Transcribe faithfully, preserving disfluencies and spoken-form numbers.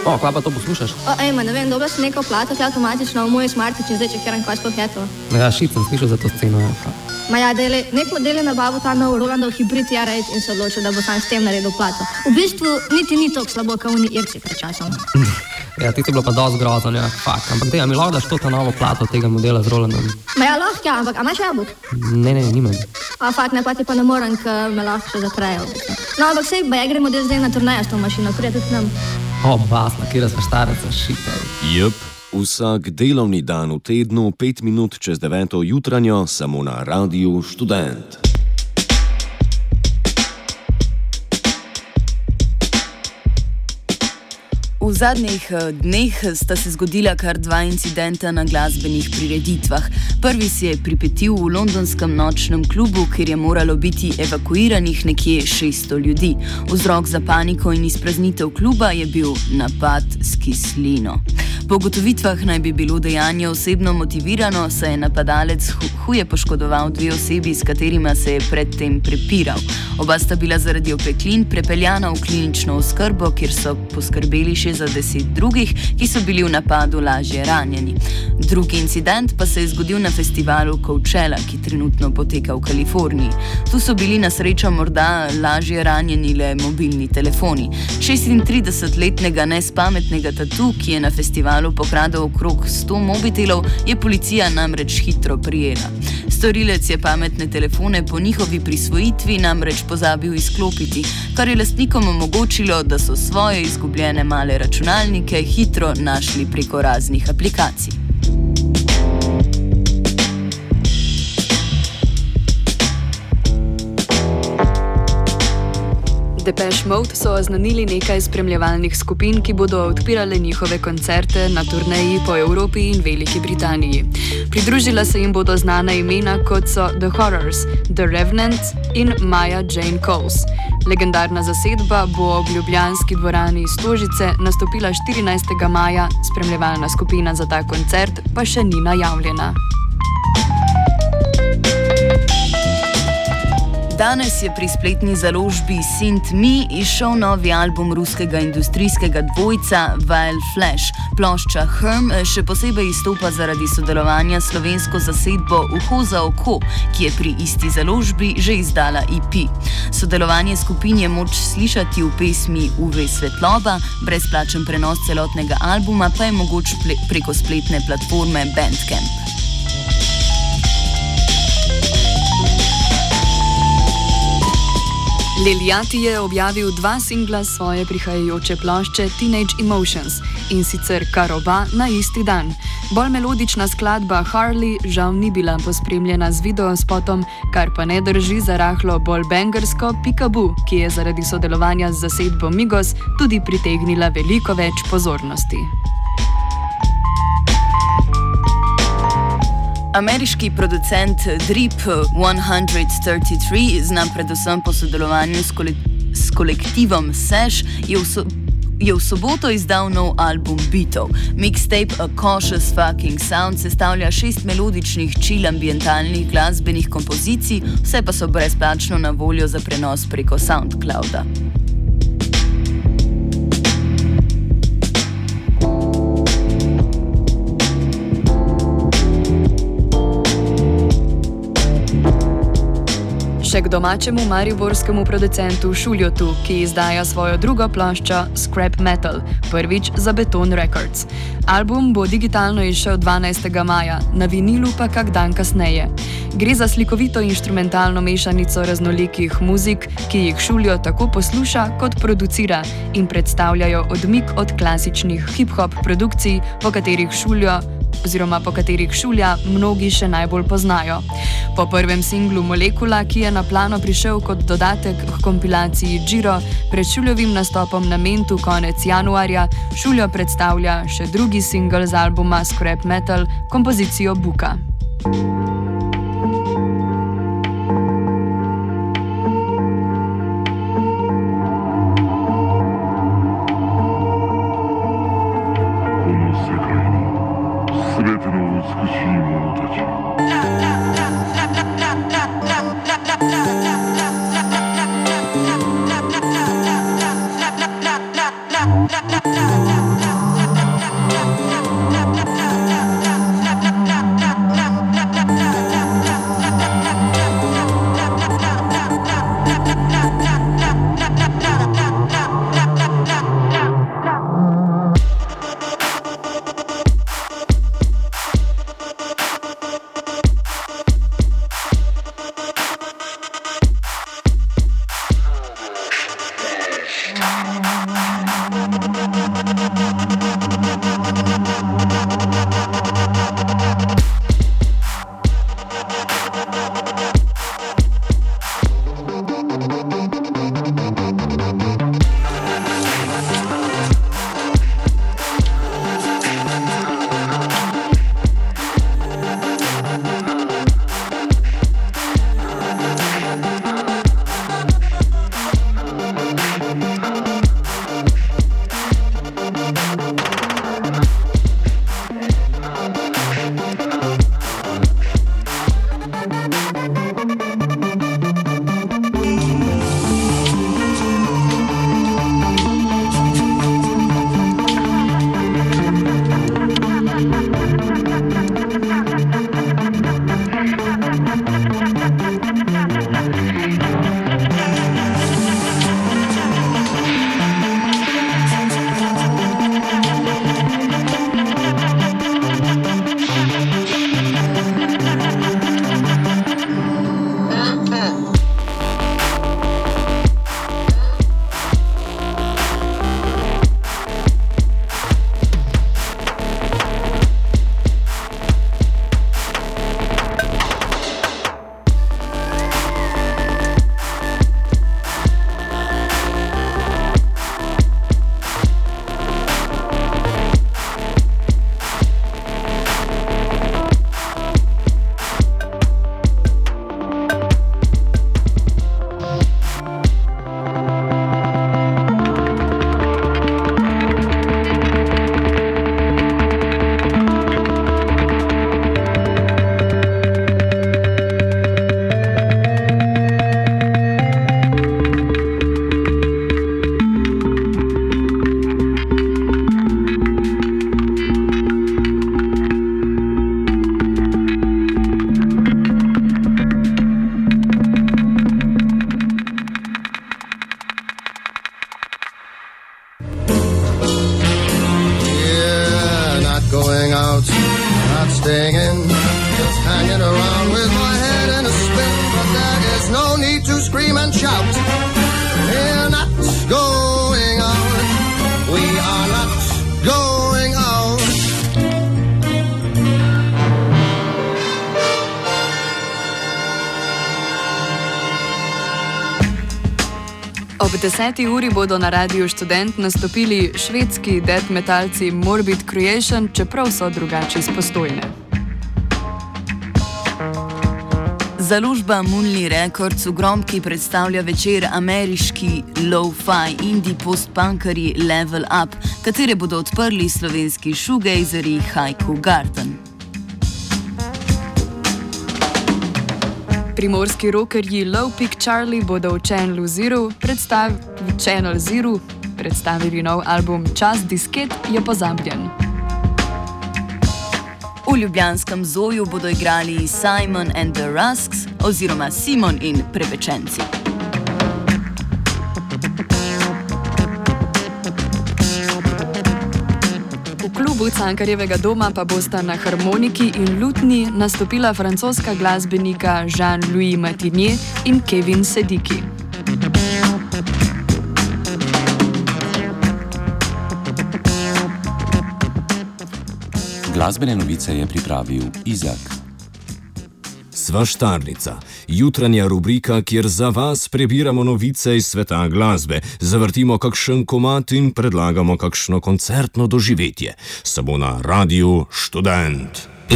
O, kva pa to poslušaš? O, ej, ma ne vem, dobil sem neko plato, ki je avtomatično v moj smartič in zdaj čekiram, kaj sploh je to. Ja, šit sem slišal za to sceno, ja. Ma ja, dele, nek model je nabavil ta nov Rolandov hibrid R osem in se odločil, da bo sam s tem naredil plato. V bistvu niti ni toliko slabo, kot oni Irci pred časom. Ja, ti je bilo pa dosti grozno, ja, fakt. Ampak dej, a mi lahko daš to ta novo plato tega modela z Rolandom? Ma ja, lahko, ja, ampak a imaš jabolk? Ne, ne, nimam. A fakt, ne, pa ti pa ne morem, ker me lahko še zaprejo. No, ampak sej, ba ja gremo del zdaj na turnejo s to mašino, prije tudi nam. O, basna, kjera sva štareca, šita. Jep, vsak delovni dan v tednu, pet minut čez deveto jutranjo, samo na Radiu Študent. V zadnjih dneh sta se zgodila kar dva incidenta na glasbenih prireditvah. Prvi se je pripetil v londonskem nočnem klubu, kjer je moralo biti evakuiranih nekje šeststo ljudi. Vzrok za paniko in izpraznitev kluba je bil napad s kislino. Po ugotovitvah naj bi bilo dejanje osebno motivirano, saj je napadalec huje poškodoval dve osebi, s katerima se je predtem prepiral. Oba sta bila zaradi opeklin prepeljana v klinično oskrbo, kjer so poskrbeli še za deset drugih, ki so bili v napadu lažje ranjeni. Drugi incident pa se je zgodil na festivalu Coachella, ki trenutno poteka v Kaliforniji. Tu so bili na srečo morda lažje ranjeni le mobilni telefoni. šestintridesetletnega nespametnega tatu, ki je na festivalu pokradel okrog sto mobitelov, je policija namreč hitro prijela. Storilec je pametne telefone po njihovi prisvojitvi namreč pozabil izklopiti, kar je lastnikom omogočilo, da so svoje izgubljene male računalnike hitro našli preko raznih aplikacij. Depeche Mode so oznanili nekaj spremljevalnih skupin, ki bodo odpirale njihove koncerte na turneji po Evropi in Veliki Britaniji. Pridružila se jim bodo znana imena, kot so The Horrors, The Revenant in Maya Jane Coles. Legendarna zasedba bo ob ljubljanski dvorani Stožice nastopila štirinajstega maja, spremljevalna skupina za ta koncert pa še ni najavljena. Danes je pri spletni založbi Synth.me izšel novi album ruskega industrijskega dvojca Vile Flash. Plošča Herm še posebej izstopa zaradi sodelovanja s slovensko zasedbo Uho za oko, ki je pri isti založbi že izdala E P. Sodelovanje skupin je moč slišati v pesmi U V Svetloba, brezplačen prenos celotnega albuma pa je mogoč preko spletne platforme Bandcamp. Lil Yachty je objavil dva singla svoje prihajajoče plošče Teenage Emotions, in sicer kar oba na isti dan. Bolj melodična skladba Harley žal ni bila pospremljena z videospotom, kar pa ne drži za rahlo bolj bangersko Peekaboo, ki je zaradi sodelovanja z zasedbo Migos tudi pritegnila veliko več pozornosti. Ameriški producent Drip sto trideset tri, znan predvsem po sodelovanju s, kole s kolektivom Sesh, je v, so je v soboto izdal nov album beatov. Mixtape A Cautious Fucking Sound sestavlja šest melodičnih chill ambientalnih glasbenih kompozicij, vse pa so brezplačno na voljo za prenos preko SoundClouda. Še k domačemu mariborskemu producentu Šuljotu, ki izdaja svojo drugo ploščo Scrap Metal, prvič za Beton Records. Album bo digitalno izšel dvanajstega maja, na vinilu pa kak dan kasneje. Gre za slikovito inštrumentalno mešanico raznolikih muzik, ki jih Šuljo tako posluša kot producira in predstavljajo odmik od klasičnih hip-hop produkcij, po katerih Šuljo oziroma po katerih Šulja mnogi še najbolj poznajo. Po prvem singlu Molekula, ki je na plano prišel kot dodatek k kompilaciji Giro, pred Šuljovim nastopom na Mentu konec januarja, Šuljo predstavlja še drugi singl z albuma Scrap Metal, kompozicijo Buka. not staying in, just hanging around with my head in a spin. But there is no need to scream and shout. We're not going out. We are not going out. Ob deseti uri bodo na Radiu Študent nastopili švedski death metalci Morbid Creation, čeprav so drugače iz Postojne. Založba Moonly Records v Gromki predstavlja večer ameriški lo-fi indie post-punkerji Level Up, katere bodo odprli slovenski shoegazeri Haiku Garden. Primorski rockerji Low Peak Charlie bodo v Channel Zero, predstav, v Channel Zero predstavili nov album Čas disket je pozabljen. V ljubljanskem Zoju bodo igrali Simon and the Rusks oziroma Simon in Prepečenci. V klubu Cankarjevega doma pa bosta na harmoniki in lutni nastopila francoska glasbenika Jean-Louis Martinier in Kevin Sediki. Glasbene novice je pripravil Izak. Sva Štarnica, jutranja rubrika, kjer za vas prebiramo novice iz sveta glasbe, zavrtimo kakšen komad in predlagamo kakšno koncertno doživetje. Samo na Radiu Študent.